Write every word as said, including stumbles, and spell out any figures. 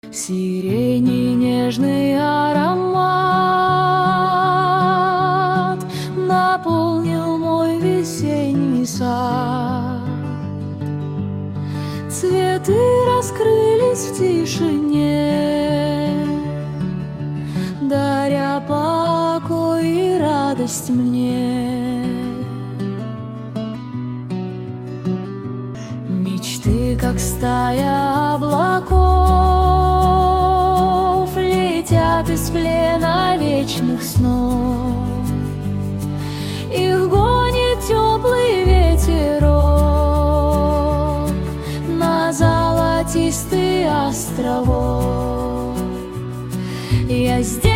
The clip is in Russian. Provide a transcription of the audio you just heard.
Сирени нежный аромат наполнил мой весенний сад. Цветы раскрылись в тишине, даря покой и радость мне. Мечты, как стая облаков, летят из плена вечных снов. Их гонит теплый ветерок на золотистый островок. Я здесь